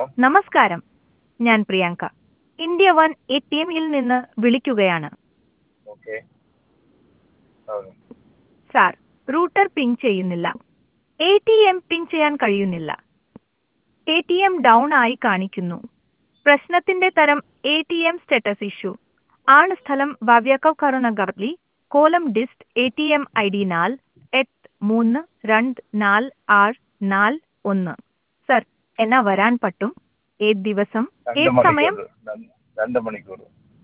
നമസ്കാരം, ഞാൻ Priyanka. India one ATMയിൽ നിന്ന് വിളിക്കുകയാണ്. ഓക്കെ. అవును. സാർ, റൂട്ടർ പിങ് ചെയ്യുന്നില്ല. ATM പിങ് ചെയ്യാൻ കഴിയുന്നില്ല. ATM ഡൗൺ ആയി കാണിക്കുന്നു. പ്രശ്നത്തിന്റെ തരം ATM സ്റ്റാറ്റസ് ഇഷ്യൂ ആണ്. സ്ഥലം വാവ്യാക്കവ് കരുണഗർലി, കോലം ഡിസ്റ്റ്. ATM ID 4824641. സർ, എന്നാ വരാൻ പറ്റും? ഏത് ദിവസം, രണ്ട് ഏത് സമയം? മണിക്കൂർ. 2 മണിക്കൂർ.